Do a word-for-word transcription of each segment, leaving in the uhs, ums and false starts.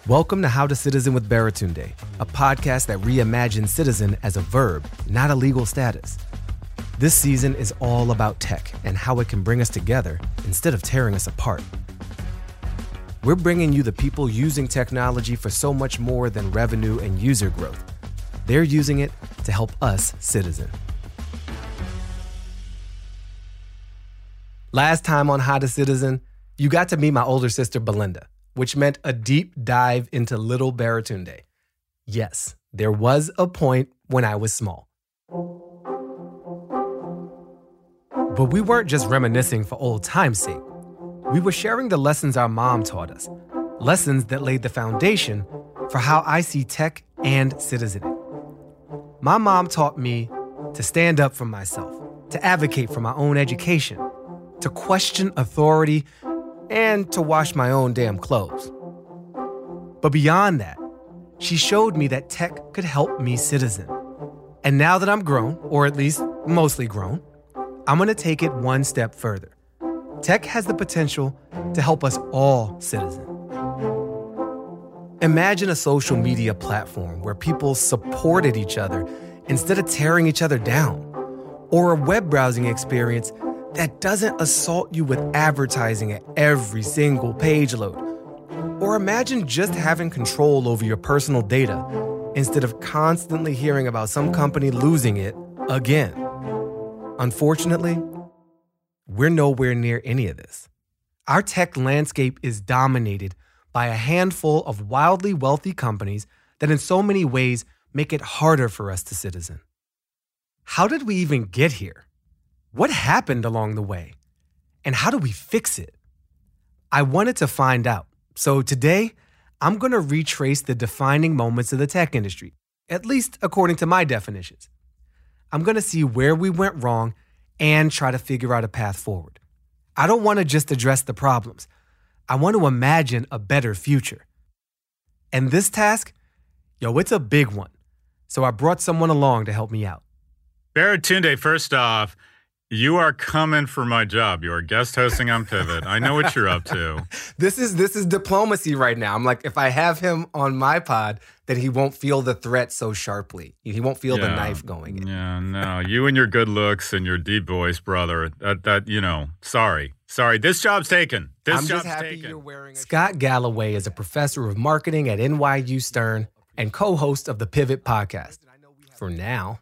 Welcome to How to Citizen with Baratunde, a podcast that reimagines citizen as a verb, not a legal status. This season is all about tech and how it can bring us together instead of tearing us apart. We're bringing you the people using technology for so much more than revenue and user growth. They're using it to help us citizen. Last time on How to Citizen, you got to meet my older sister, Belinda, which meant a deep dive into little Baratunde. Yes, there was a point when I was small. But we weren't just reminiscing for old time's sake. We were sharing the lessons our mom taught us, lessons that laid the foundation for how I see tech and citizenship. My mom taught me to stand up for myself, to advocate for my own education, to question authority, and to wash my own damn clothes. But beyond that, she showed me that tech could help me citizen. And now that I'm grown, or at least mostly grown, I'm gonna take it one step further. Tech has the potential to help us all citizen. Imagine a social media platform where people supported each other instead of tearing each other down, or a web browsing experience that doesn't assault you with advertising at every single page load. Or imagine just having control over your personal data instead of constantly hearing about some company losing it again. Unfortunately, we're nowhere near any of this. Our tech landscape is dominated by a handful of wildly wealthy companies that in so many ways make it harder for us to citizen. How did we even get here? What happened along the way? And how do we fix it? I wanted to find out. So today, I'm going to retrace the defining moments of the tech industry, at least according to my definitions. I'm going to see where we went wrong and try to figure out a path forward. I don't want to just address the problems. I want to imagine a better future. And this task, yo, it's a big one. So I brought someone along to help me out. Baratunde, first off, you are coming for my job. You are guest hosting on Pivot. I know what you're up to. This is this is diplomacy right now. I'm like, if I have him on my pod, then he won't feel the threat so sharply. He won't feel yeah, the knife going in. Yeah, no. You and your good looks and your deep voice, brother. That that you know. Sorry, sorry. This job's taken. This I'm job's just happy taken. You're wearing a Scott Galloway is a professor of marketing at N Y U Stern and co-host of the Pivot podcast. For now.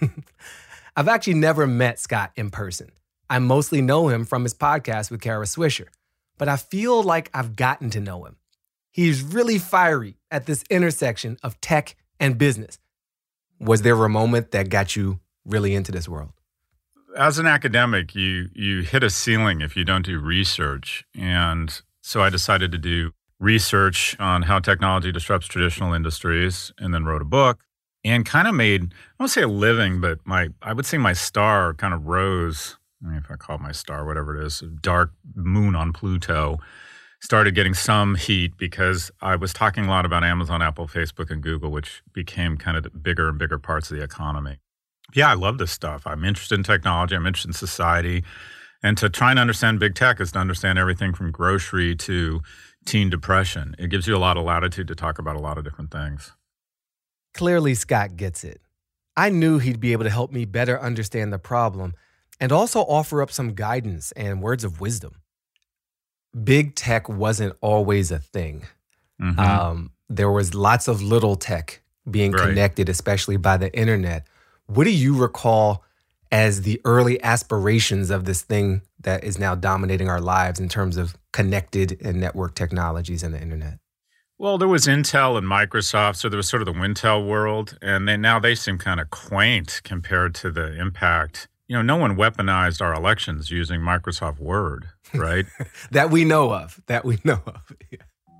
I've actually never met Scott in person. I mostly know him from his podcast with Kara Swisher, but I feel like I've gotten to know him. He's really fiery at this intersection of tech and business. Was there a moment that got you really into this world? As an academic, you you hit a ceiling if you don't do research. And so I decided to do research on how technology disrupts traditional industries and then wrote a book. And kind of made, I won't say a living, but my I would say my star kind of rose. I mean, if I call it my star, whatever it is, dark moon on Pluto, started getting some heat because I was talking a lot about Amazon, Apple, Facebook, and Google, which became kind of the bigger and bigger parts of the economy. Yeah, I love this stuff. I'm interested in technology. I'm interested in society. And to try and understand big tech is to understand everything from grocery to teen depression. It gives you a lot of latitude to talk about a lot of different things. Clearly, Scott gets it. I knew he'd be able to help me better understand the problem and also offer up some guidance and words of wisdom. Big tech wasn't always a thing. Mm-hmm. Um, there was lots of little tech being right. connected, especially by the internet. What do you recall as the early aspirations of this thing that is now dominating our lives in terms of connected and network technologies and the internet? Well, there was Intel and Microsoft, so there was sort of the Wintel world, and they, now they seem kind of quaint compared to the impact. You know, no one weaponized our elections using Microsoft Word, right? That we know of, that we know of. Yeah.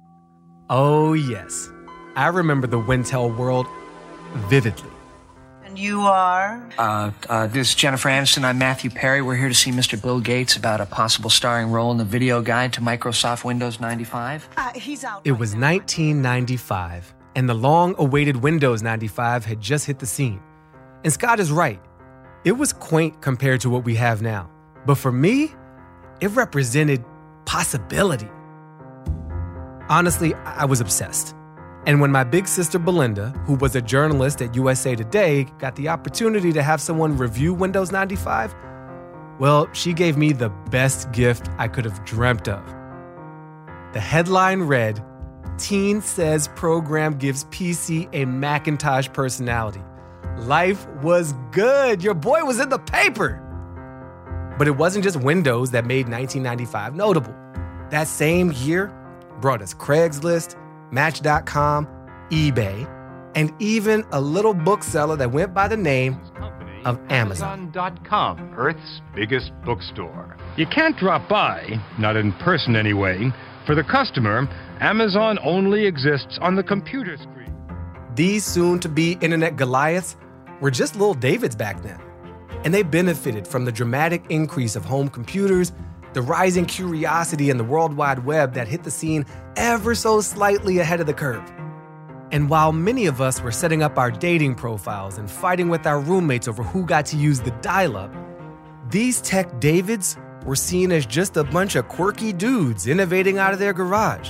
Oh, yes. I remember the Wintel world vividly. And you are? Uh, uh, this is Jennifer Aniston. I'm Matthew Perry. We're here to see Mister Bill Gates about a possible starring role in the video guide to Microsoft Windows ninety-five. Uh, he's out. It right was now. nineteen ninety-five, and the long-awaited Windows ninety-five had just hit the scene. And Scott is right. It was quaint compared to what we have now. But for me, it represented possibility. Honestly, I was obsessed. And when my big sister Belinda, who was a journalist at U S A Today, got the opportunity to have someone review Windows ninety-five, well, she gave me the best gift I could have dreamt of. The headline read, "Teen says program gives P C a Macintosh personality. Life was good. Your boy was in the paper." But it wasn't just Windows that made nineteen ninety-five notable. That same year brought us Craigslist, Match dot com, eBay, and even a little bookseller that went by the name of Amazon. Amazon dot com, Earth's biggest bookstore. You can't drop by, not in person anyway. For the customer, Amazon only exists on the computer screen. These soon-to-be internet Goliaths were just little Davids back then. And they benefited from the dramatic increase of home computers, the rising curiosity in the World Wide Web that hit the scene ever so slightly ahead of the curve. And while many of us were setting up our dating profiles and fighting with our roommates over who got to use the dial-up, these tech Davids were seen as just a bunch of quirky dudes innovating out of their garage.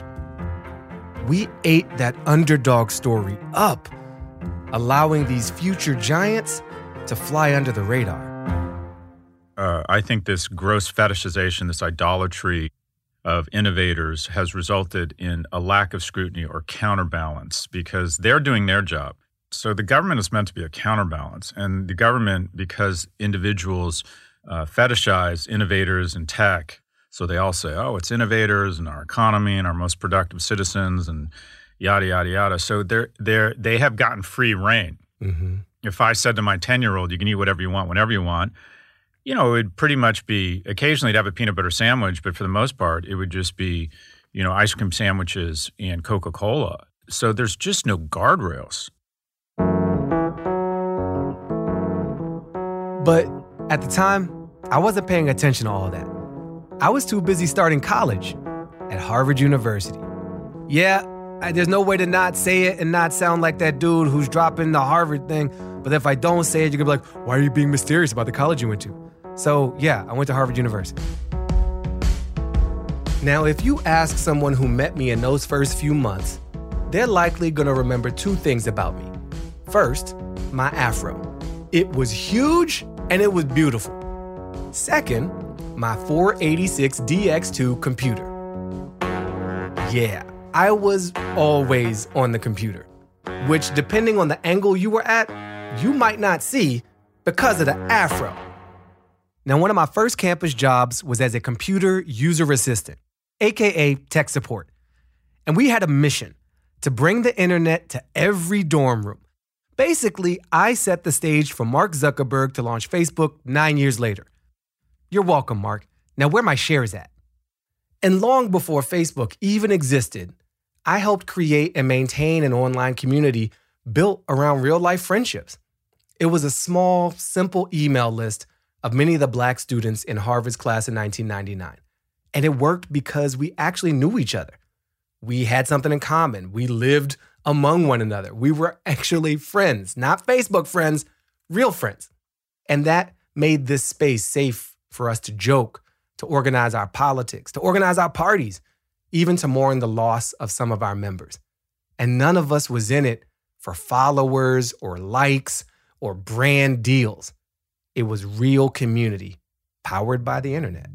We ate that underdog story up, allowing these future giants to fly under the radar. Uh, I think this gross fetishization, this idolatry of innovators has resulted in a lack of scrutiny or counterbalance because they're doing their job. So the government is meant to be a counterbalance. And the government, because individuals uh, fetishize innovators in tech, so they all say, oh, it's innovators and our economy and our most productive citizens and yada, yada, yada. So they're, they're, they have gotten free reign. Mm-hmm. If I said to my ten-year-old, you can eat whatever you want, whenever you want, you know, it would pretty much be, occasionally to have a peanut butter sandwich, but for the most part, it would just be, you know, ice cream sandwiches and Coca-Cola. So there's just no guardrails. But at the time, I wasn't paying attention to all that. I was too busy starting college at Harvard University. Yeah, I, there's no way to not say it and not sound like that dude who's dropping the Harvard thing. But if I don't say it, you're going to be like, why are you being mysterious about the college you went to? So yeah, I went to Harvard University. Now, if you ask someone who met me in those first few months, they're likely going to remember two things about me. First, my afro. It was huge and it was beautiful. Second, my four eighty-six D X two computer. Yeah, I was always on the computer, which depending on the angle you were at, you might not see because of the afro. Now, one of my first campus jobs was as a computer user assistant, aka tech support. And we had a mission to bring the internet to every dorm room. Basically, I set the stage for Mark Zuckerberg to launch Facebook nine years later. You're welcome, Mark. Now, where my shares at? And long before Facebook even existed, I helped create and maintain an online community built around real-life friendships. It was a small, simple email list of many of the Black students in Harvard's class in nineteen ninety-nine. And it worked because we actually knew each other. We had something in common. We lived among one another. We were actually friends, not Facebook friends, real friends. And that made this space safe for us to joke, to organize our politics, to organize our parties, even to mourn the loss of some of our members. And none of us was in it for followers or likes or brand deals. It was real community powered by the internet.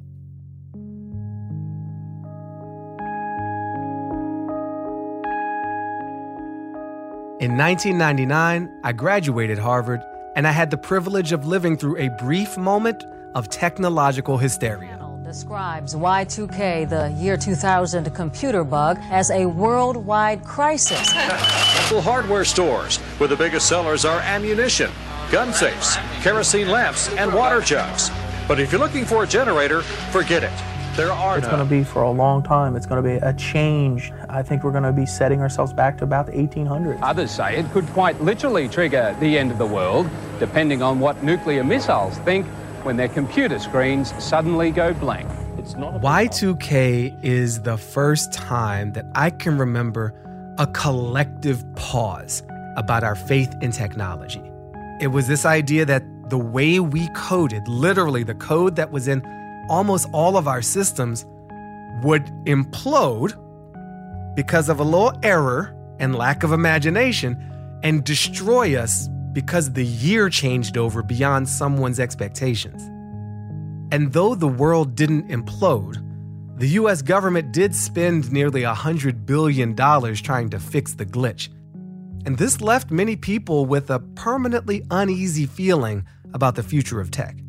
In nineteen ninety-nine, I graduated Harvard, and I had the privilege of living through a brief moment of technological hysteria. Describes Y two K, the year two thousand computer bug, as a worldwide crisis. Hardware stores, where the biggest sellers are ammunition, gun safes, kerosene lamps, and water jugs. But if you're looking for a generator, forget it. There are It's none. going to be for a long time. It's going to be a change. I think we're going to be setting ourselves back to about the eighteen hundreds. Others say it could quite literally trigger the end of the world, depending on what nuclear missiles think when their computer screens suddenly go blank. It's not Y two K is the first time that I can remember a collective pause about our faith in technology. It was this idea that the way we coded, literally the code that was in almost all of our systems, would implode because of a little error and lack of imagination and destroy us because the year changed over beyond someone's expectations. And though the world didn't implode, the U S government did spend nearly one hundred billion dollars trying to fix the glitch. And this left many people with a permanently uneasy feeling about the future of tech.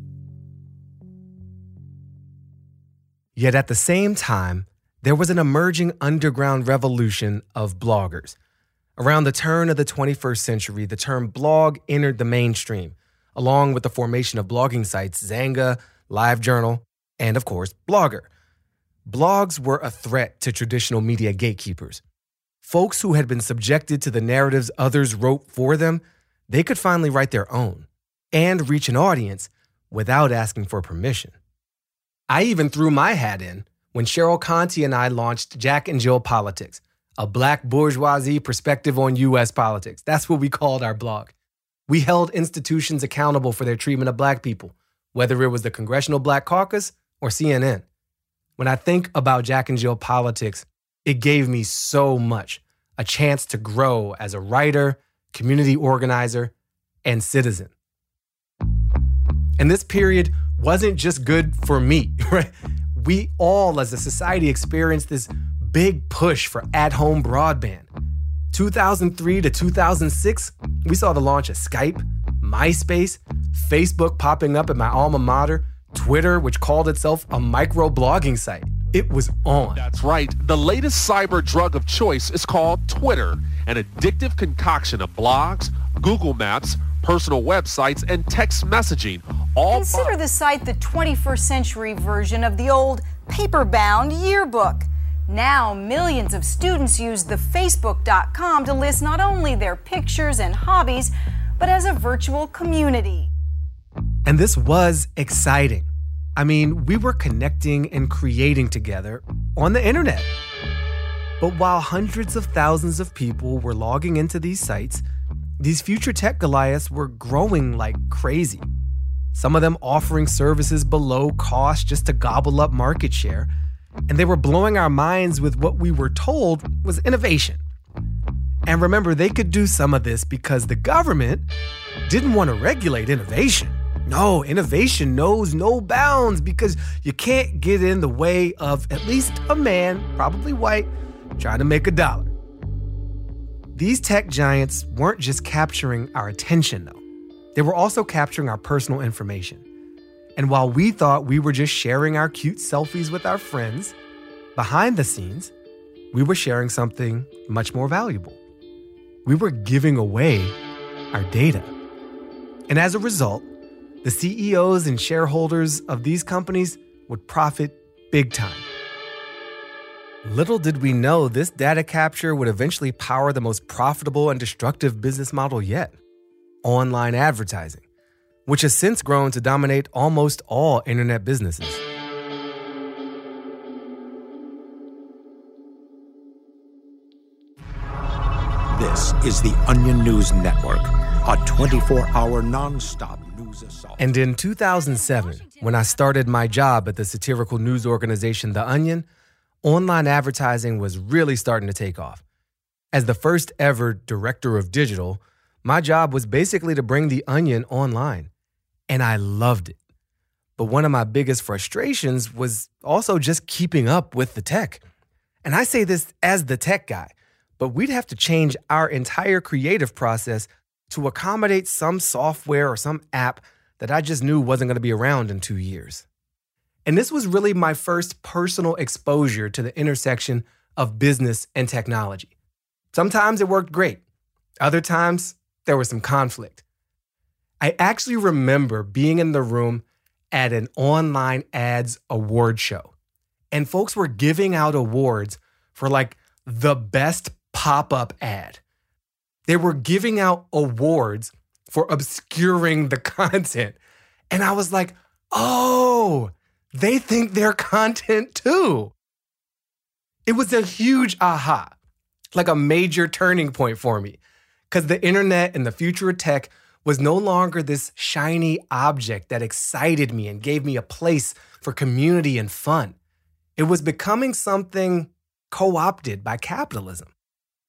Yet at the same time, there was an emerging underground revolution of bloggers. Around the turn of the twenty-first century, the term blog entered the mainstream, along with the formation of blogging sites Xanga, LiveJournal, and of course, Blogger. Blogs were a threat to traditional media gatekeepers. Folks who had been subjected to the narratives others wrote for them, they could finally write their own and reach an audience without asking for permission. I even threw my hat in when Cheryl Conti and I launched Jack and Jill Politics, a black bourgeoisie perspective on U S politics. That's what we called our blog. We held institutions accountable for their treatment of black people, whether it was the Congressional Black Caucus or C N N. When I think about Jack and Jill Politics, it gave me so much, a chance to grow as a writer, community organizer, and citizen. And this period wasn't just good for me, right? We all as a society experienced this big push for at-home broadband. two thousand three to two thousand six, we saw the launch of Skype, MySpace, Facebook popping up at my alma mater, Twitter, which called itself a micro-blogging site. It was on. That's right. The latest cyber drug of choice is called Twitter, an addictive concoction of blogs, Google Maps, personal websites, and text messaging. All Consider the site the twenty-first century version of the old paper-bound yearbook. Now, millions of students use the Facebook dot com to list not only their pictures and hobbies, but as a virtual community. And this was exciting. I mean, we were connecting and creating together on the internet. But while hundreds of thousands of people were logging into these sites, these future tech Goliaths were growing like crazy. Some of them offering services below cost just to gobble up market share. And they were blowing our minds with what we were told was innovation. And remember, they could do some of this because the government didn't want to regulate innovation. No, innovation knows no bounds because you can't get in the way of at least a man, probably white, trying to make a dollar. These tech giants weren't just capturing our attention, though. They were also capturing our personal information. And while we thought we were just sharing our cute selfies with our friends, behind the scenes, we were sharing something much more valuable. We were giving away our data. And as a result, the C E Os and shareholders of these companies would profit big time. Little did we know this data capture would eventually power the most profitable and destructive business model yet, online advertising, which has since grown to dominate almost all internet businesses. This is the Onion News Network, a twenty-four hour nonstop news assault. And in two thousand seven, when I started my job at the satirical news organization The Onion, online advertising was really starting to take off. As the first ever director of digital, my job was basically to bring The Onion online. And I loved it. But one of my biggest frustrations was also just keeping up with the tech. And I say this as the tech guy, but we'd have to change our entire creative process to accommodate some software or some app that I just knew wasn't going to be around in two years. And this was really my first personal exposure to the intersection of business and technology. Sometimes it worked great. Other times, there was some conflict. I actually remember being in the room at an online ads award show, and folks were giving out awards for like the best pop-up ad. They were giving out awards for obscuring the content. And I was like, oh, they think they're content too. It was a huge aha, like a major turning point for me, because the internet and the future of tech was no longer this shiny object that excited me and gave me a place for community and fun. It was becoming something co-opted by capitalism.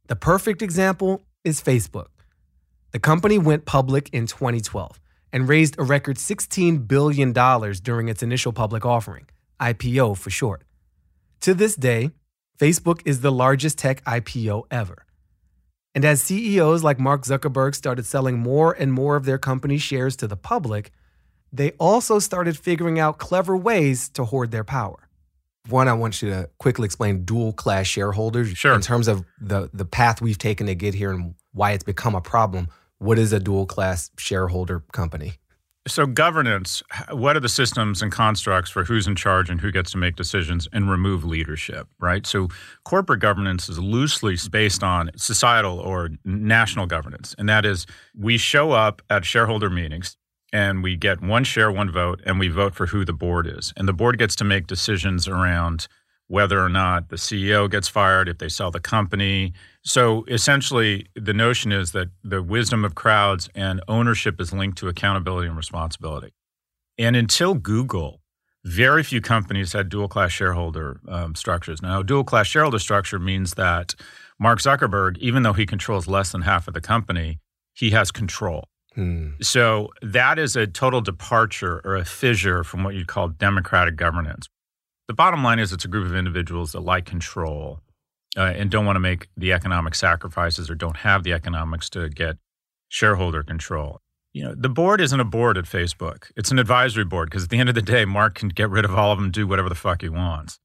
The perfect example is Facebook. The company went public in twenty twelve and raised a record sixteen billion dollars during its initial public offering, I P O for short. To this day, Facebook is the largest tech I P O ever. And as C E Os like Mark Zuckerberg started selling more and more of their company's shares to the public, they also started figuring out clever ways to hoard their power. One, I want you to quickly explain dual-class shareholders. Sure. In terms of the, the path we've taken to get here and why it's become a problem. What is a dual-class shareholder company? So governance, what are the systems and constructs for who's in charge and who gets to make decisions and remove leadership, right? So corporate governance is loosely based on societal or national governance. And that is, we show up at shareholder meetings and we get one share, one vote, and we vote for who the board is. And the board gets to make decisions around whether or not the C E O gets fired, if they sell the company. So essentially, the notion is that the wisdom of crowds and ownership is linked to accountability and responsibility. And until Google, very few companies had dual-class shareholder um, structures. Now, dual-class shareholder structure means that Mark Zuckerberg, even though he controls less than half of the company, he has control. Hmm. So that is a total departure or a fissure from what you'd call democratic governance. The bottom line is it's a group of individuals that like control uh, and don't want to make the economic sacrifices or don't have the economics to get shareholder control. You know, the board isn't a board at Facebook. It's an advisory board because at the end of the day, Mark can get rid of all of them and do whatever the fuck he wants.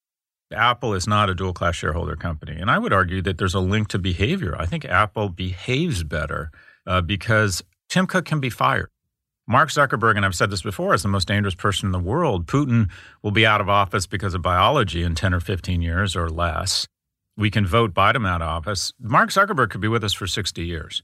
Apple is not a dual-class shareholder company. And I would argue that there's a link to behavior. I think Apple behaves better uh, because Tim Cook can be fired. Mark Zuckerberg, and I've said this before, is the most dangerous person in the world. Putin will be out of office because of biology in ten or fifteen years or less. We can vote Biden out of office. Mark Zuckerberg could be with us for sixty years.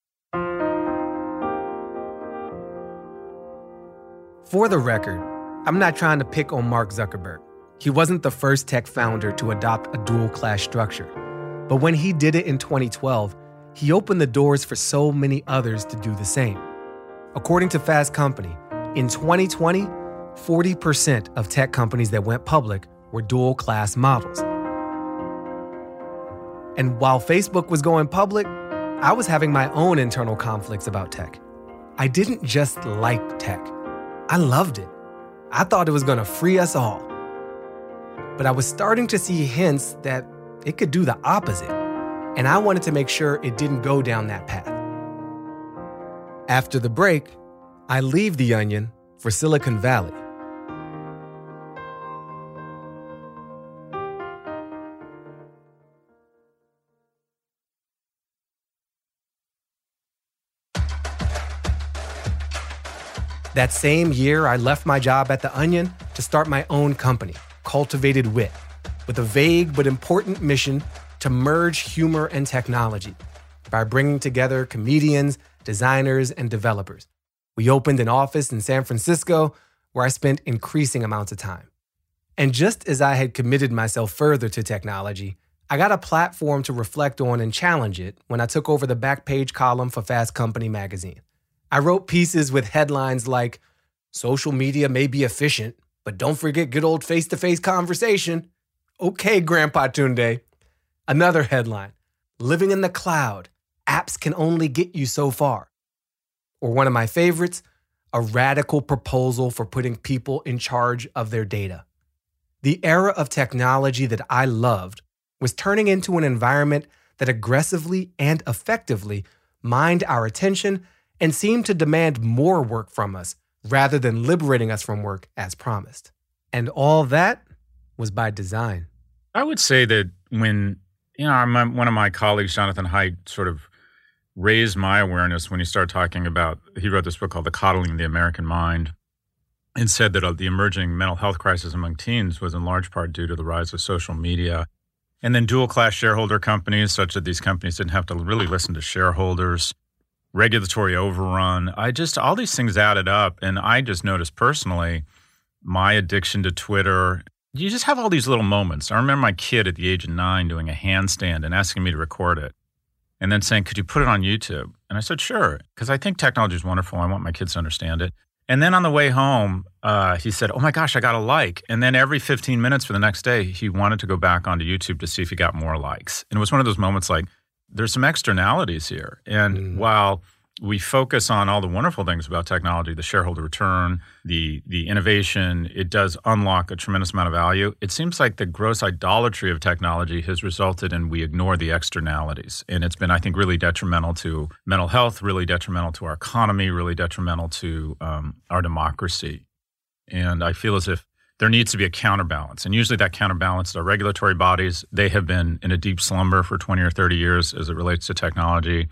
For the record, I'm not trying to pick on Mark Zuckerberg. He wasn't the first tech founder to adopt a dual-class structure. But when he did it in twenty twelve, he opened the doors for so many others to do the same. According to Fast Company, in twenty twenty, forty percent of tech companies that went public were dual-class models. And while Facebook was going public, I was having my own internal conflicts about tech. I didn't just like tech. I loved it. I thought it was going to free us all. But I was starting to see hints that it could do the opposite, and I wanted to make sure it didn't go down that path. After the break, I leave The Onion for Silicon Valley. That same year, I left my job at The Onion to start my own company, Cultivated Wit, with a vague but important mission to merge humor and technology by bringing together comedians, designers, and developers. We opened an office in San Francisco where I spent increasing amounts of time. And just as I had committed myself further to technology, I got a platform to reflect on and challenge it when I took over the back page column for Fast Company magazine. I wrote pieces with headlines like, "Social media may be efficient, but don't forget good old face-to-face conversation." Okay, Grandpa Tunde. Another headline, "Living in the cloud. Apps can only get you so far." Or one of my favorites, a radical proposal for putting people in charge of their data. The era of technology that I loved was turning into an environment that aggressively and effectively mined our attention and seemed to demand more work from us rather than liberating us from work as promised. And all that was by design. I would say that when, you know, I'm, one of my colleagues, Jonathan Haidt, sort of raised my awareness when he started talking about, he wrote this book called The Coddling of the American Mind, and said that uh, the emerging mental health crisis among teens was in large part due to the rise of social media. And then dual-class shareholder companies, such that these companies didn't have to really listen to shareholders, regulatory overrun. I just, all these things added up, and I just noticed personally my addiction to Twitter. You just have all these little moments. I remember my kid at the age of nine doing a handstand and asking me to record it, and then saying, "Could you put it on YouTube?" And I said, "Sure," because I think technology is wonderful. I want my kids to understand it. And then on the way home, uh, he said, "Oh my gosh, I got a like." And then every fifteen minutes for the next day, he wanted to go back onto YouTube to see if he got more likes. And it was one of those moments like, there's some externalities here. And mm. while we focus on all the wonderful things about technology, the shareholder return, the the innovation, it does unlock a tremendous amount of value. It seems like the gross idolatry of technology has resulted in we ignore the externalities. And it's been, I think, really detrimental to mental health, really detrimental to our economy, really detrimental to um, our democracy. And I feel as if there needs to be a counterbalance. And usually that counterbalance is our regulatory bodies. They have been in a deep slumber for twenty or thirty years as it relates to technology.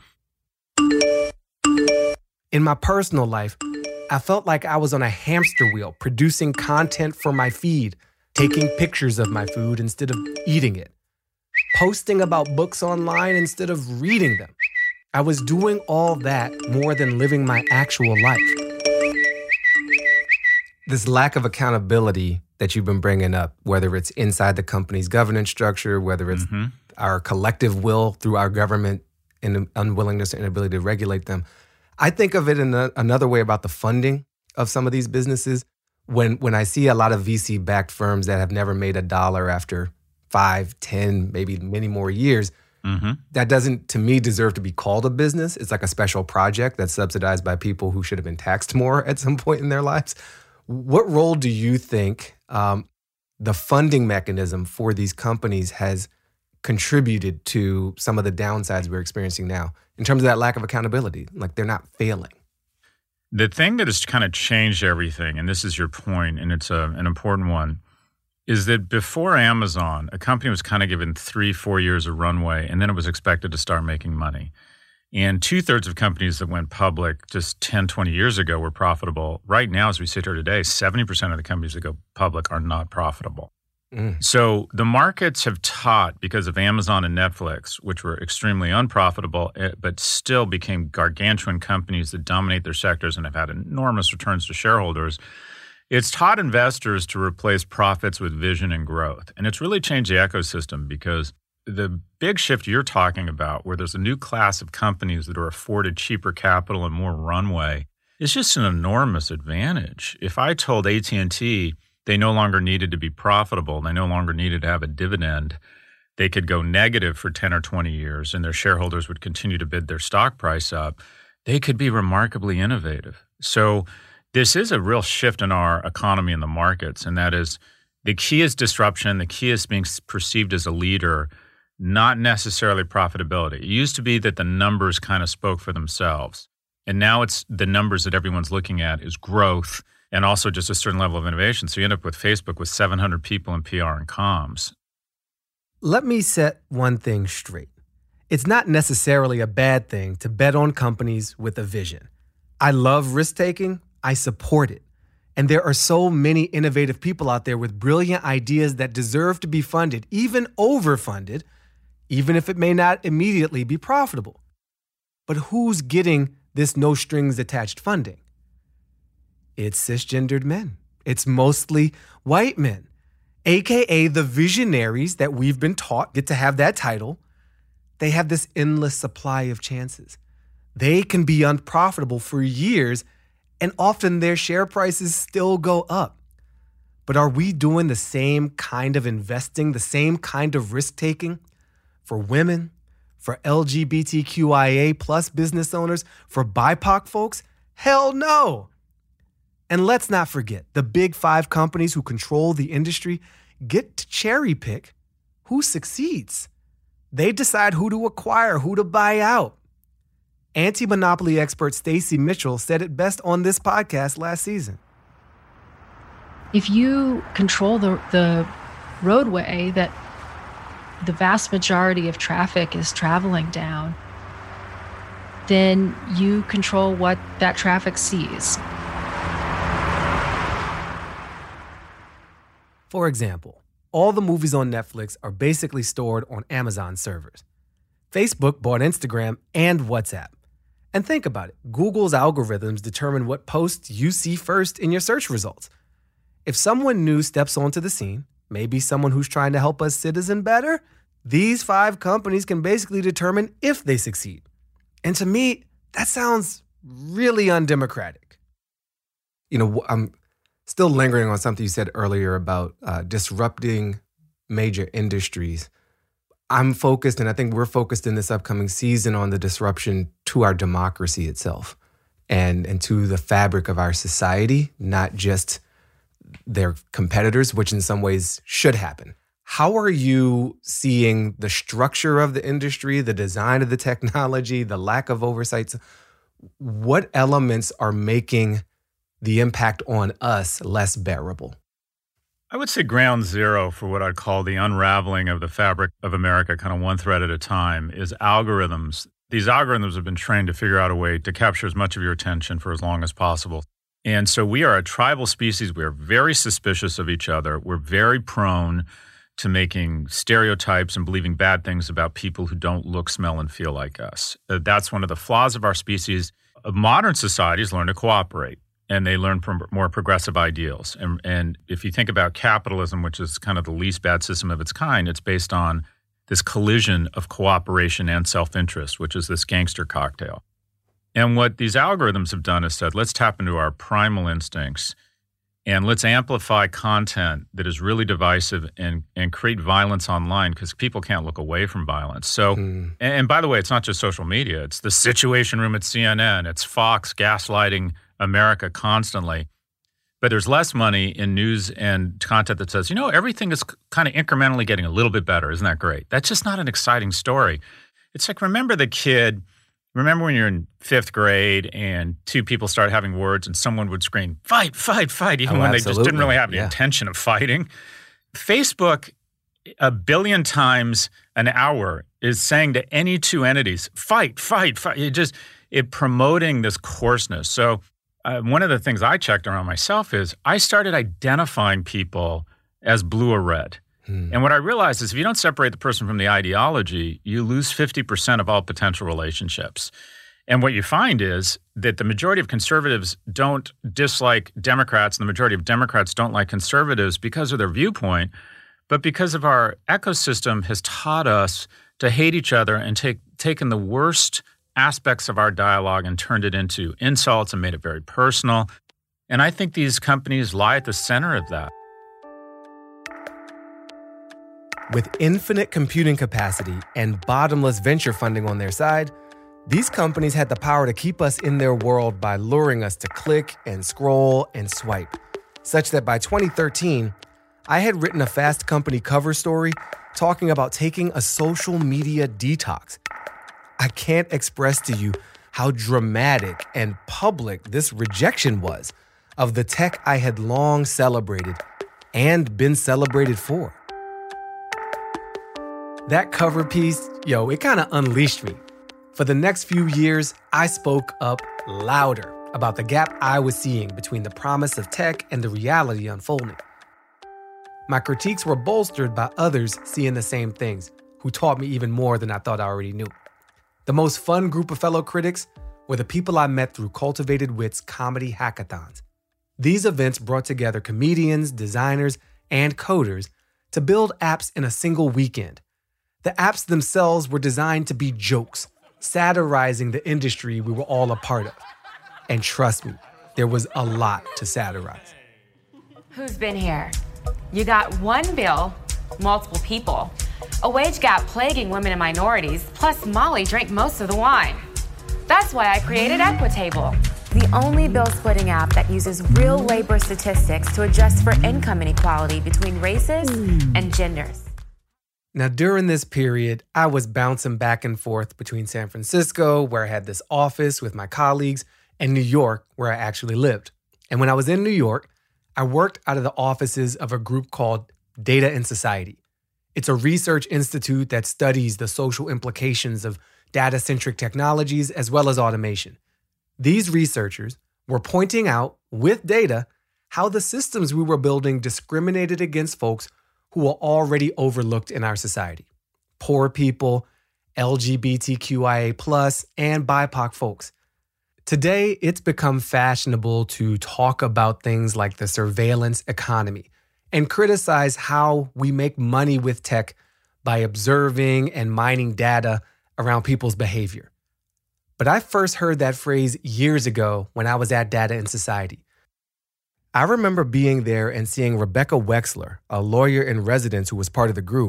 In my personal life, I felt like I was on a hamster wheel producing content for my feed, taking pictures of my food instead of eating it, posting about books online instead of reading them. I was doing all that more than living my actual life. This lack of accountability that you've been bringing up, whether it's inside the company's governance structure, whether it's mm-hmm. our collective will through our government and unwillingness or inability to regulate them, I think of it in a, another way about the funding of some of these businesses. When when I see a lot of V C-backed firms that have never made a dollar after five, ten, maybe many more years, mm-hmm. that doesn't, to me, deserve to be called a business. It's like a special project that's subsidized by people who should have been taxed more at some point in their lives. What role do you think um, the funding mechanism for these companies has contributed to some of the downsides we're experiencing now in terms of that lack of accountability? Like, they're not failing. The thing that has kind of changed everything, and this is your point, and it's a, an important one, is that before Amazon, a company was kind of given three, four years of runway, and then it was expected to start making money. And two-thirds of companies that went public just ten, twenty years ago were profitable. Right now, as we sit here today, seventy percent of the companies that go public are not profitable. Mm. So the markets have taught, because of Amazon and Netflix, which were extremely unprofitable, but still became gargantuan companies that dominate their sectors and have had enormous returns to shareholders. It's taught investors to replace profits with vision and growth. And it's really changed the ecosystem, because the big shift you're talking about, where there's a new class of companies that are afforded cheaper capital and more runway, is just an enormous advantage. If I told A T and T they no longer needed to be profitable, they no longer needed to have a dividend, they could go negative for ten or twenty years and their shareholders would continue to bid their stock price up, they could be remarkably innovative. So this is a real shift in our economy and the markets, and that is the key is disruption, the key is being perceived as a leader, not necessarily profitability. It used to be that the numbers kind of spoke for themselves, and now it's the numbers that everyone's looking at is growth and also just a certain level of innovation. So you end up with Facebook with seven hundred people in P R and comms. Let me set one thing straight. It's not necessarily a bad thing to bet on companies with a vision. I love risk-taking. I support it. And there are so many innovative people out there with brilliant ideas that deserve to be funded, even overfunded, even if it may not immediately be profitable. But who's getting this no-strings-attached funding? It's cisgendered men. It's mostly white men, A K A the visionaries that we've been taught get to have that title. They have this endless supply of chances. They can be unprofitable for years, and often their share prices still go up. But are we doing the same kind of investing, the same kind of risk-taking for women, for L G B T Q I A plus business owners, for B I P O C folks? Hell no. And let's not forget, the big five companies who control the industry get to cherry pick who succeeds. They decide who to acquire, who to buy out. Anti-monopoly expert Stacey Mitchell said it best on this podcast last season. If you control the, the roadway that the vast majority of traffic is traveling down, then you control what that traffic sees. For example, all the movies on Netflix are basically stored on Amazon servers. Facebook bought Instagram and WhatsApp. And think about it. Google's algorithms determine what posts you see first in your search results. If someone new steps onto the scene, maybe someone who's trying to help us citizen better, these five companies can basically determine if they succeed. And to me, that sounds really undemocratic. You know, I'm still lingering on something you said earlier about uh, disrupting major industries. I'm focused, and I think we're focused in this upcoming season on the disruption to our democracy itself and, and to the fabric of our society, not just their competitors, which in some ways should happen. How are you seeing the structure of the industry, the design of the technology, the lack of oversight? What elements are making the impact on us less bearable? I would say ground zero for what I'd call the unraveling of the fabric of America, kind of one thread at a time, is algorithms. These algorithms have been trained to figure out a way to capture as much of your attention for as long as possible. And so we are a tribal species. We are very suspicious of each other. We're very prone to making stereotypes and believing bad things about people who don't look, smell, and feel like us. Uh, that's one of the flaws of our species. Uh, modern societies learn to cooperate, and they learn from more progressive ideals. And, and if you think about capitalism, which is kind of the least bad system of its kind, it's based on this collision of cooperation and self-interest, which is this gangster cocktail. And what these algorithms have done is said, let's tap into our primal instincts and let's amplify content that is really divisive and, and create violence online because people can't look away from violence. So, mm. and, and by the way, it's not just social media. It's the Situation Room at C N N. It's Fox gaslighting America constantly. But there's less money in news and content that says, you know, everything is kind of incrementally getting a little bit better. Isn't that great? That's just not an exciting story. It's like, remember the kid, remember when you're in fifth grade and two people started having words and someone would scream, fight, fight, fight, even oh, when absolutely. They just didn't really have the yeah. intention of fighting? Facebook, a billion times an hour, is saying to any two entities, fight, fight, fight. It just, it promoting this coarseness. So Uh, one of the things I checked around myself is I started identifying people as blue or red. Hmm. And what I realized is if you don't separate the person from the ideology, you lose fifty percent of all potential relationships. And what you find is that the majority of conservatives don't dislike Democrats and the majority of Democrats don't like conservatives because of their viewpoint, but because of our ecosystem has taught us to hate each other and take taken the worst aspects of our dialogue and turned it into insults and made it very personal. And I think these companies lie at the center of that. With infinite computing capacity and bottomless venture funding on their side, these companies had the power to keep us in their world by luring us to click and scroll and swipe, such that by twenty thirteen, I had written a Fast Company cover story talking about taking a social media detox. I can't express to you how dramatic and public this rejection was of the tech I had long celebrated and been celebrated for. That cover piece, yo, it kind of unleashed me. For the next few years, I spoke up louder about the gap I was seeing between the promise of tech and the reality unfolding. My critiques were bolstered by others seeing the same things, who taught me even more than I thought I already knew. The most fun group of fellow critics were the people I met through Cultivated Wit's comedy hackathons. These events brought together comedians, designers, and coders to build apps in a single weekend. The apps themselves were designed to be jokes, satirizing the industry we were all a part of. And trust me, there was a lot to satirize. Who's been here? You got one bill, multiple people. A wage gap plaguing women and minorities, plus Molly drank most of the wine. That's why I created Equitable, the only bill-splitting app that uses real labor statistics to adjust for income inequality between races and genders. Now, during this period, I was bouncing back and forth between San Francisco, where I had this office with my colleagues, and New York, where I actually lived. And when I was in New York, I worked out of the offices of a group called Data and Society. It's a research institute that studies the social implications of data-centric technologies as well as automation. These researchers were pointing out, with data, how the systems we were building discriminated against folks who were already overlooked in our society. Poor people, L G B T Q I A plus, and B I P O C folks. Today, it's become fashionable to talk about things like the surveillance economy and criticize how we make money with tech by observing and mining data around people's behavior. But I first heard that phrase years ago when I was at Data and Society. I remember being there and seeing Rebecca Wexler, a lawyer in residence who was part of the group,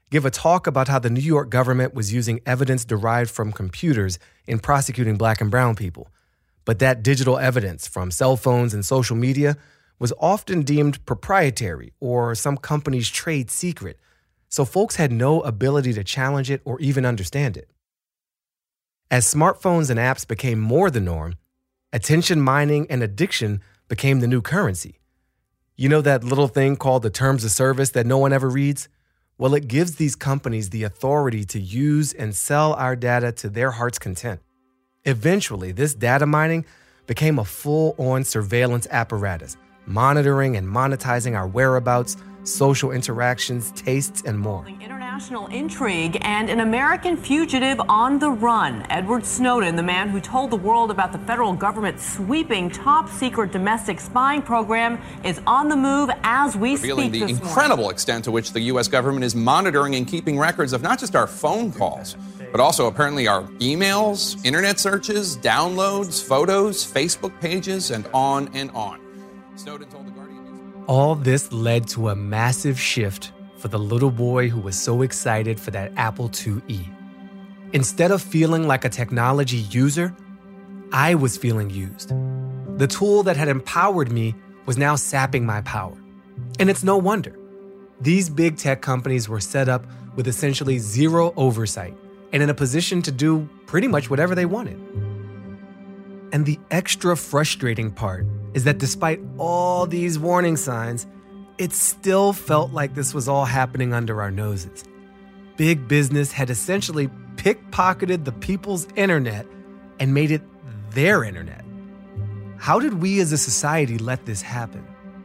give a talk about how the New York government was using evidence derived from computers in prosecuting black and brown people. But that digital evidence from cell phones and social media was often deemed proprietary or some company's trade secret, so folks had no ability to challenge it or even understand it. As smartphones and apps became more the norm, attention mining and addiction became the new currency. You know that little thing called the terms of service that no one ever reads? Well, it gives these companies the authority to use and sell our data to their heart's content. Eventually, this data mining became a full-on surveillance apparatus, monitoring and monetizing our whereabouts, social interactions, tastes, and more. International intrigue and an American fugitive on the run. Edward Snowden, the man who told the world about the federal government's sweeping top-secret domestic spying program, is on the move as we revealing speak the this incredible morning. extent to which the U S government is monitoring and keeping records of not just our phone calls, but also apparently our emails, internet searches, downloads, photos, Facebook pages, and on and on. Snowden told the Guardian. All this led to a massive shift for the little boy who was so excited for that Apple two E. Instead of feeling like a technology user, I was feeling used. The tool that had empowered me was now sapping my power. And it's no wonder. These big tech companies were set up with essentially zero oversight and in a position to do pretty much whatever they wanted. And the extra frustrating part is that despite all these warning signs, it still felt like this was all happening under our noses. Big business had essentially pickpocketed the people's internet and made it their internet. How did we as a society let this happen?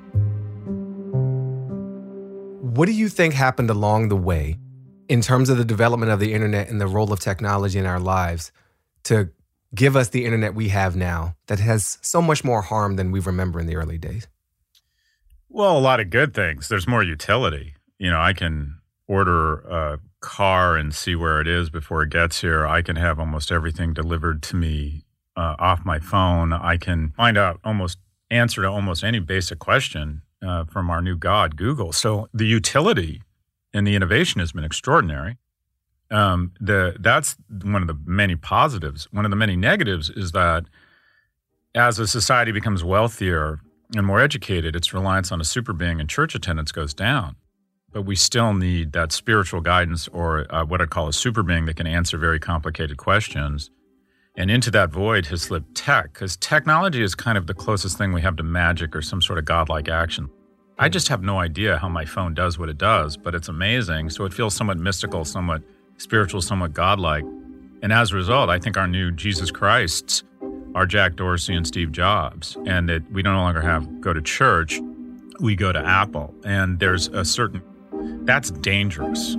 What do you think happened along the way in terms of the development of the internet and the role of technology in our lives to give us the internet we have now that has so much more harm than we remember in the early days? Well, a lot of good things. There's more utility. You know, I can order a car and see where it is before it gets here. I can have almost everything delivered to me uh, off my phone. I can find out almost answer to almost any basic question uh, from our new god, Google. So the utility and the innovation has been extraordinary. Um, the that's one of the many positives. One of the many negatives is that as a society becomes wealthier and more educated, its reliance on a super being and church attendance goes down. But we still need that spiritual guidance or uh, what I'd call a super being that can answer very complicated questions. And into that void has slipped tech, because technology is kind of the closest thing we have to magic or some sort of godlike action. I just have no idea how my phone does what it does, but it's amazing. So it feels somewhat mystical, somewhat spiritual, somewhat godlike. And as a result, I think our new Jesus Christs are Jack Dorsey and Steve Jobs, and that we no longer have go to church, we go to Apple. And there's a certain, that's dangerous.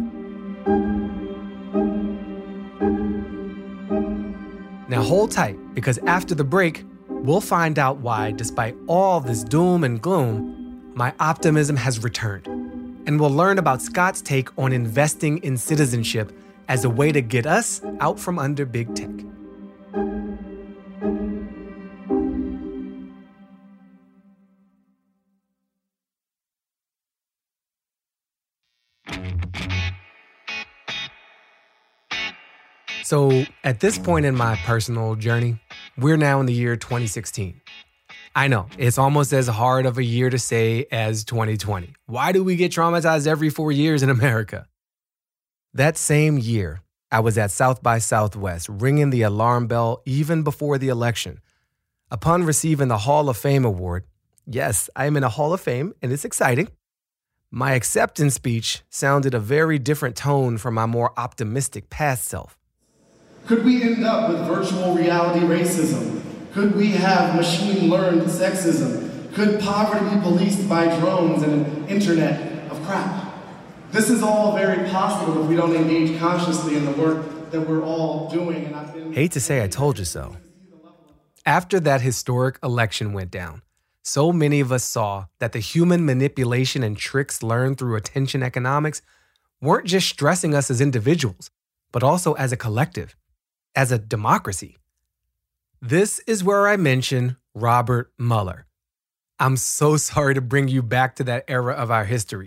Now hold tight, because after the break, we'll find out why, despite all this doom and gloom, my optimism has returned. And we'll learn about Scott's take on investing in citizenship as a way to get us out from under big tech. So at this point in my personal journey, we're now in the year twenty sixteen. I know, it's almost as hard of a year to say as twenty twenty. Why do we get traumatized every four years in America? That same year, I was at South by Southwest, ringing the alarm bell even before the election. Upon receiving the Hall of Fame award, yes, I am in a Hall of Fame, and it's exciting. My acceptance speech sounded a very different tone from my more optimistic past self. Could we end up with virtual reality racism? Could we have machine-learned sexism? Could poverty be policed by drones and an internet of crap? This is all very possible if we don't engage consciously in the work that we're all doing. And I've been Hate to say I told you so. After that historic election went down, so many of us saw that the human manipulation and tricks learned through attention economics weren't just stressing us as individuals, but also as a collective, as a democracy. This is where I mention Robert Mueller. I'm so sorry to bring you back to that era of our history.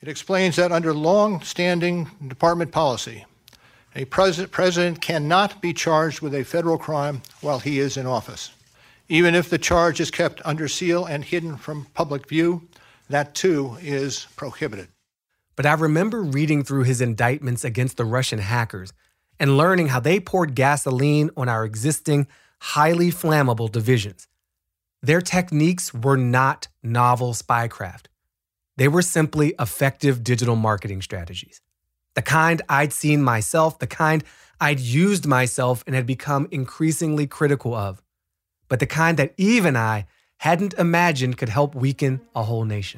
It explains that under long-standing department policy, a pres- president cannot be charged with a federal crime while he is in office. Even if the charge is kept under seal and hidden from public view, that too is prohibited. But I remember reading through his indictments against the Russian hackers and learning how they poured gasoline on our existing, highly flammable divisions. Their techniques were not novel spycraft. They were simply effective digital marketing strategies. The kind I'd seen myself, the kind I'd used myself and had become increasingly critical of, but the kind that even I hadn't imagined could help weaken a whole nation.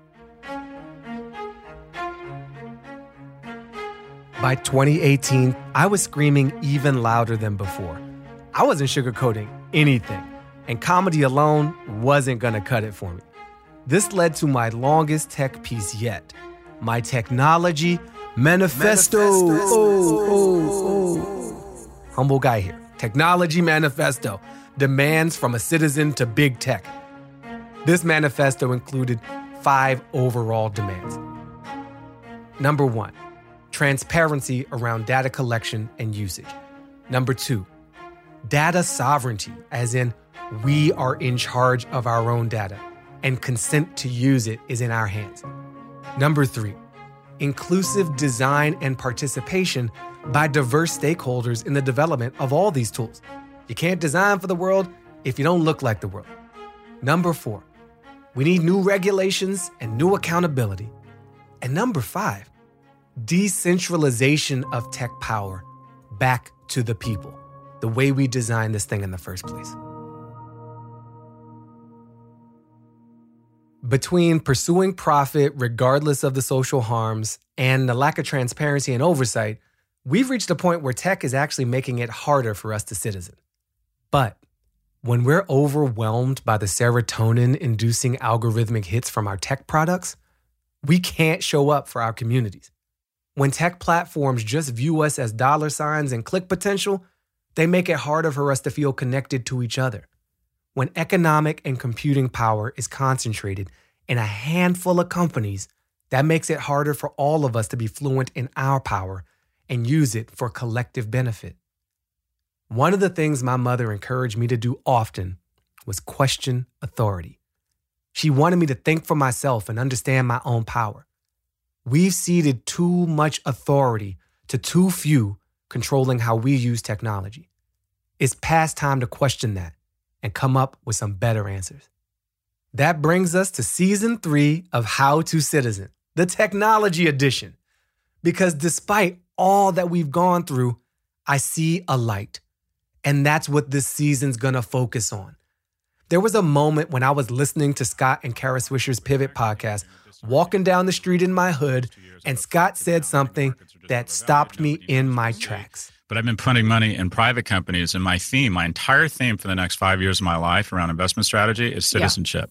By twenty eighteen, I was screaming even louder than before. I wasn't sugarcoating anything, and comedy alone wasn't gonna cut it for me. This led to my longest tech piece yet, my technology manifesto. manifesto. Oh, oh, oh. Humble guy here. Technology manifesto, demands from a citizen to big tech. This manifesto included five overall demands. Number one, transparency around data collection and usage. Number two, data sovereignty, as in we are in charge of our own data and consent to use it is in our hands. Number three, inclusive design and participation by diverse stakeholders in the development of all these tools. You can't design for the world if you don't look like the world. Number four, we need new regulations and new accountability. And number five, decentralization of tech power back to the people, the way we designed this thing in the first place. Between pursuing profit regardless of the social harms and the lack of transparency and oversight, we've reached a point where tech is actually making it harder for us to citizen. But when we're overwhelmed by the serotonin-inducing algorithmic hits from our tech products, we can't show up for our communities. When tech platforms just view us as dollar signs and click potential, they make it harder for us to feel connected to each other. When economic and computing power is concentrated in a handful of companies, that makes it harder for all of us to be fluent in our power and use it for collective benefit. One of the things my mother encouraged me to do often was question authority. She wanted me to think for myself and understand my own power. We've ceded too much authority to too few controlling how we use technology. It's past time to question that and come up with some better answers. That brings us to season three of How to Citizen, the technology edition. Because despite all that we've gone through, I see a light. And that's what this season's gonna focus on. There was a moment when I was listening to Scott and Kara Swisher's Pivot podcast, walking down the street in my hood, and Scott said something that stopped me in my tracks. But I've been putting money in private companies, and my theme, my entire theme for the next five years of my life around investment strategy is citizenship.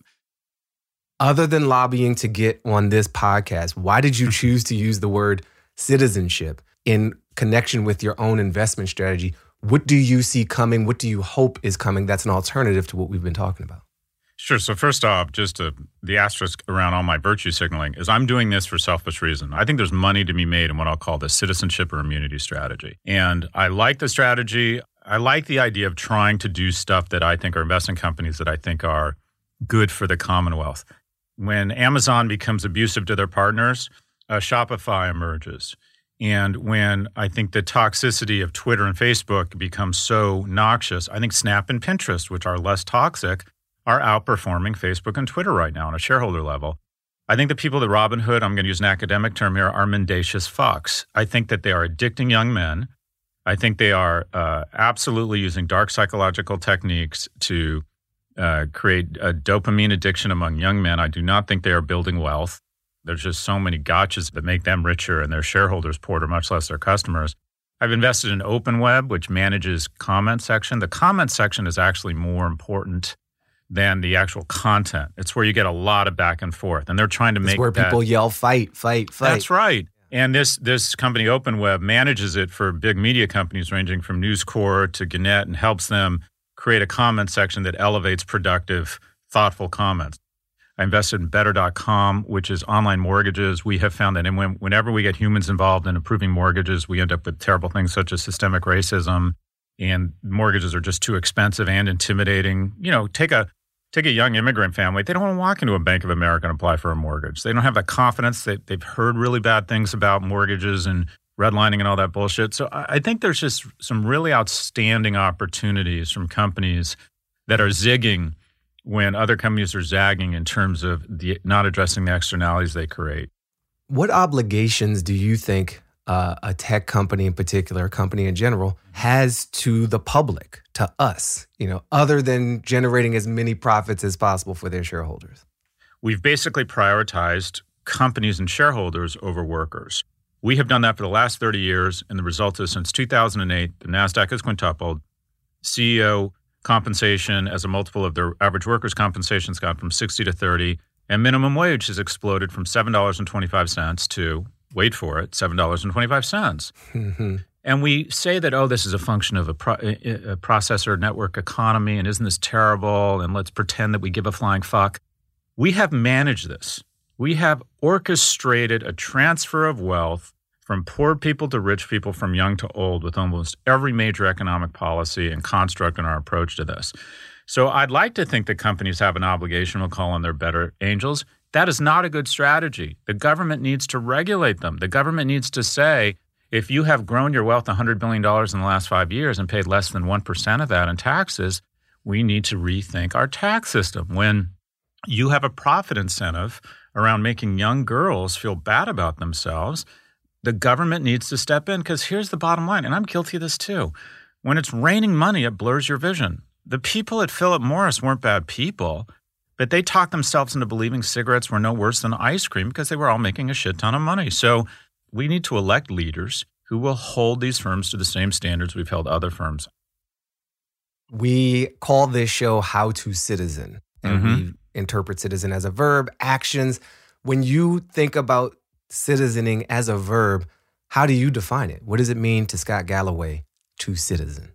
Yeah. Other than lobbying to get on this podcast, why did you choose to use the word citizenship in connection with your own investment strategy? What do you see coming? What do you hope is coming that's an alternative to what we've been talking about? Sure. So first off, just to, the asterisk around all my virtue signaling is I'm doing this for selfish reason. I think there's money to be made in what I'll call the citizenship or immunity strategy. And I like the strategy. I like the idea of trying to do stuff that I think are investment companies that I think are good for the Commonwealth. When Amazon becomes abusive to their partners, uh, Shopify emerges. And when I think the toxicity of Twitter and Facebook becomes so noxious, I think Snap and Pinterest, which are less toxic, are outperforming Facebook and Twitter right now on a shareholder level. I think the people at Robinhood, I'm going to use an academic term here, are mendacious fucks. I think that they are addicting young men. I think they are uh, absolutely using dark psychological techniques to uh, create a dopamine addiction among young men. I do not think they are building wealth. There's just so many gotchas that make them richer and their shareholders poorer, much less their customers. I've invested in OpenWeb, which manages comment section. The comment section is actually more important than the actual content. It's where you get a lot of back and forth. And they're trying to it's make where that, people yell, fight, fight, fight. That's right. And this this company, OpenWeb, manages it for big media companies ranging from News Corp to Gannett and helps them create a comment section that elevates productive, thoughtful comments. I invested in Better dot com, which is online mortgages. We have found that and when, whenever we get humans involved in improving mortgages, we end up with terrible things such as systemic racism, and mortgages are just too expensive and intimidating. You know, take a take a young immigrant family. They don't want to walk into a Bank of America and apply for a mortgage. They don't have that confidence. They, they've heard really bad things about mortgages and redlining and all that bullshit. So I, I think there's just some really outstanding opportunities from companies that are zigging when other companies are zagging in terms of the not addressing the externalities they create. What obligations do you think uh, a tech company in particular, a company in general, has to the public, to us, you know, other than generating as many profits as possible for their shareholders? We've basically prioritized companies and shareholders over workers. We have done that for the last thirty years, and the result is since two thousand eight, the NASDAQ has quintupled. C E O compensation as a multiple of their average workers' compensation has gone from sixty to thirty, and minimum wage has exploded from seven dollars and twenty-five cents to, wait for it, seven dollars and twenty-five cents. Mm-hmm. And we say that, oh, this is a function of a, pro- a processor network economy, and isn't this terrible, and let's pretend that we give a flying fuck. We have managed this. We have orchestrated a transfer of wealth from poor people to rich people, from young to old, with almost every major economic policy and construct in our approach to this. So I'd like to think that companies have an obligation. We'll call on their better angels. That is not a good strategy. The government needs to regulate them. The government needs to say, if you have grown your wealth one hundred billion dollars in the last five years and paid less than one percent of that in taxes, we need to rethink our tax system. When you have a profit incentive around making young girls feel bad about themselves, the government needs to step in, because here's the bottom line, and I'm guilty of this too. When it's raining money, it blurs your vision. The people at Philip Morris weren't bad people, but they talked themselves into believing cigarettes were no worse than ice cream because they were all making a shit ton of money. So we need to elect leaders who will hold these firms to the same standards we've held other firms. We call this show How to Citizen, and mm-hmm. we interpret citizen as a verb, actions. When you think about citizening as a verb, how do you define it? What does it mean to Scott Galloway to citizen?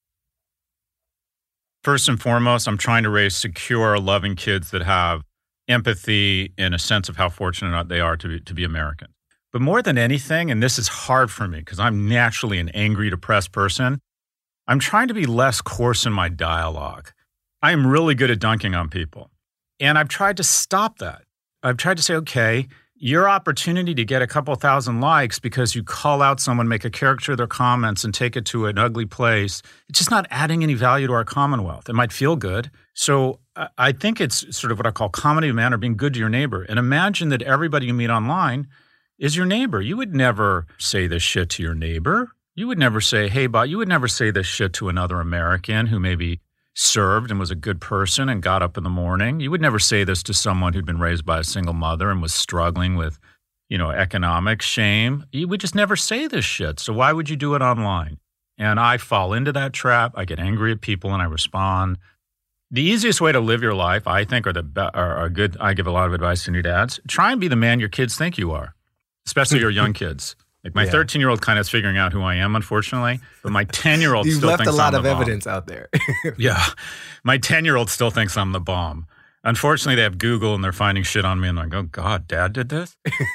First and foremost, I'm trying to raise secure, loving kids that have empathy and a sense of how fortunate they are to be, to be American. But more than anything, and this is hard for me because I'm naturally an angry, depressed person, I'm trying to be less coarse in my dialogue. I am really good at dunking on people. And I've tried to stop that. I've tried to say, okay, your opportunity to get a couple thousand likes because you call out someone, make a caricature of their comments, and take it to an ugly place, it's just not adding any value to our Commonwealth. It might feel good. So I think it's sort of what I call comedy of manner, being good to your neighbor. And imagine that everybody you meet online is your neighbor. You would never say this shit to your neighbor. You would never say, hey, Bob, you would never say this shit to another American who maybe served and was a good person and got up in the morning. You would never say this to someone who'd been raised by a single mother and was struggling with, you know, economic shame. You would just never say this shit. So why would you do it online? And I fall into that trap. I get angry at people and I respond. The easiest way to live your life, I think, are the are, are good. I give a lot of advice to new dads. Try and be the man your kids think you are, especially your young kids. Like my thirteen-year-old kind of is figuring out who I am, unfortunately. But my ten-year-old You've still left thinks a lot I'm of the bomb. evidence out there. Yeah. My ten-year-old still thinks I'm the bomb. Unfortunately, they have Google and they're finding shit on me and I'm like, oh, God, Dad did this?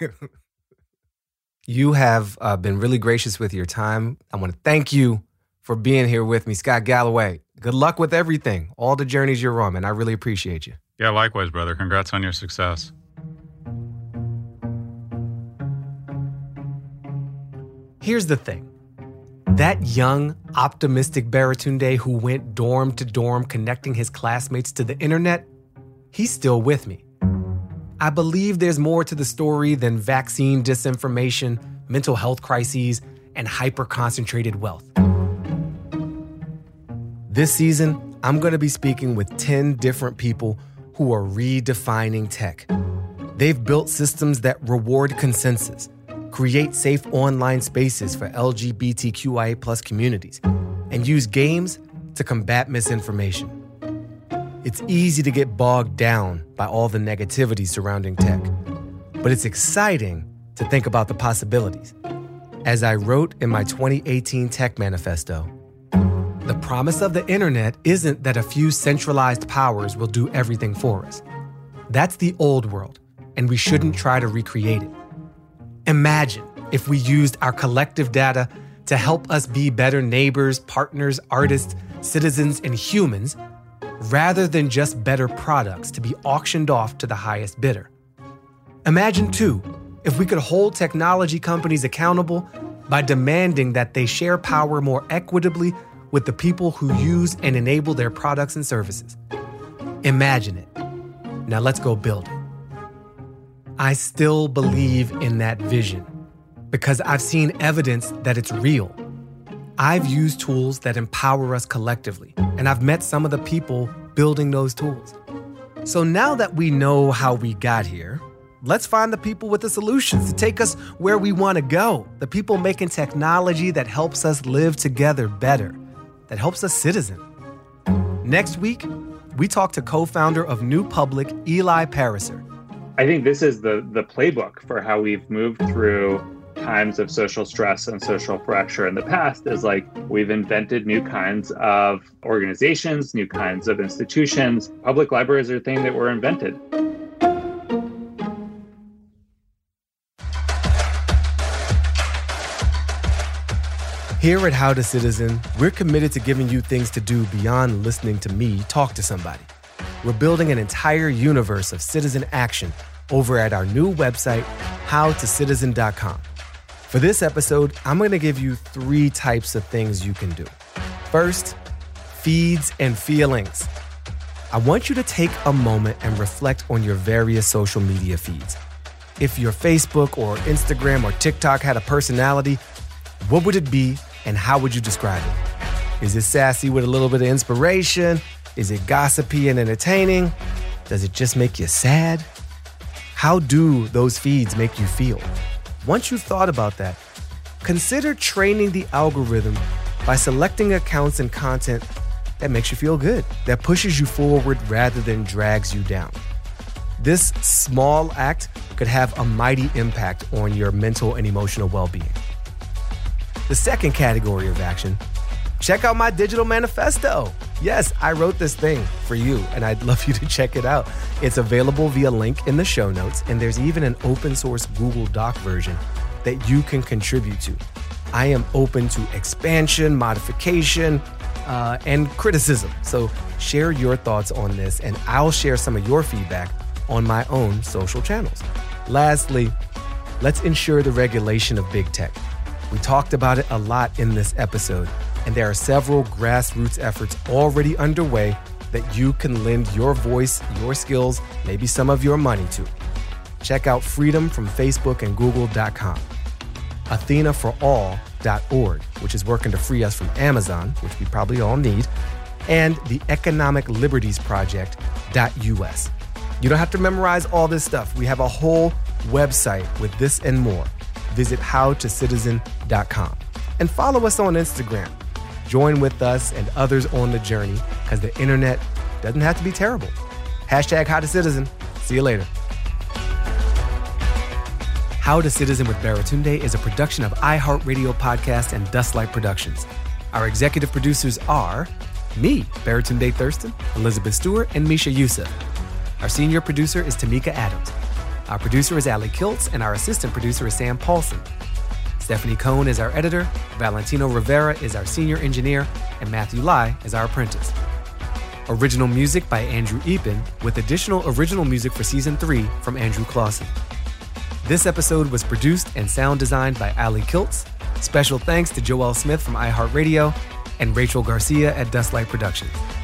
You have uh, been really gracious with your time. I want to thank you for being here with me, Scott Galloway. Good luck with everything, all the journeys you're on, man. I really appreciate you. Yeah, likewise, brother. Congrats on your success. Here's the thing. That young, optimistic Baratunde who went dorm to dorm connecting his classmates to the internet, he's still with me. I believe there's more to the story than vaccine disinformation, mental health crises, and hyper-concentrated wealth. This season, I'm going to be speaking with ten different people who are redefining tech. They've built systems that reward consensus, create safe online spaces for L G B T Q I A plus communities, and use games to combat misinformation. It's easy to get bogged down by all the negativity surrounding tech, but it's exciting to think about the possibilities. As I wrote in my twenty eighteen Tech Manifesto, the promise of the internet isn't that a few centralized powers will do everything for us. That's the old world, and we shouldn't try to recreate it. Imagine if we used our collective data to help us be better neighbors, partners, artists, citizens, and humans, rather than just better products to be auctioned off to the highest bidder. Imagine, too, if we could hold technology companies accountable by demanding that they share power more equitably with the people who use and enable their products and services. Imagine it. Now let's go build it. I still believe in that vision because I've seen evidence that it's real. I've used tools that empower us collectively, and I've met some of the people building those tools. So now that we know how we got here, let's find the people with the solutions to take us where we want to go. The people making technology that helps us live together better, that helps us citizen. Next week, we talk to co-founder of New Public, Eli Pariser. I think this is the the playbook for how we've moved through times of social stress and social fracture in the past. Is like we've invented new kinds of organizations, new kinds of institutions. Public libraries are a thing that were invented. Here at How to Citizen, we're committed to giving you things to do beyond listening to me talk to somebody. We're building an entire universe of citizen action over at our new website, how to citizen dot com. For this episode, I'm going to give you three types of things you can do. First, feeds and feelings. I want you to take a moment and reflect on your various social media feeds. If your Facebook or Instagram or TikTok had a personality, what would it be and how would you describe it? Is it sassy with a little bit of inspiration? Is it gossipy and entertaining? Does it just make you sad? How do those feeds make you feel? Once you've thought about that, consider training the algorithm by selecting accounts and content that makes you feel good, that pushes you forward rather than drags you down. This small act could have a mighty impact on your mental and emotional well-being. The second category of action, check out my digital manifesto. Yes, I wrote this thing for you, and I'd love you to check it out. It's available via link in the show notes, and there's even an open source Google Doc version that you can contribute to. I am open to expansion, modification, uh, and criticism. So share your thoughts on this, and I'll share some of your feedback on my own social channels. Lastly, let's ensure the regulation of big tech. We talked about it a lot in this episode, and there are several grassroots efforts already underway that you can lend your voice, your skills, maybe some of your money to. Check out freedom from facebook and google dot com, athena for all dot org, which is working to free us from Amazon, which we probably all need, and the economic liberties project dot u s. You don't have to memorize all this stuff. We have a whole website with this and more. Visit how to citizen dot com and follow us on Instagram. Join with us and others on the journey because the internet doesn't have to be terrible. Hashtag How to Citizen. See you later. How to Citizen with Baratunde is a production of iHeartRadio Podcast and Dustlight Productions. Our executive producers are me, Baratunde Thurston, Elizabeth Stewart, and Misha Youssef. Our senior producer is Tamika Adams. Our producer is Allie Kiltz, and our assistant producer is Sam Paulson. Stephanie Cohn is our editor, Valentino Rivera is our senior engineer, and Matthew Lai is our apprentice. Original music by Andrew Epen, with additional original music for Season three from Andrew Clausen. This episode was produced and sound designed by Allie Kiltz. Special thanks to Joelle Smith from iHeartRadio and Rachel Garcia at Dustlight Productions.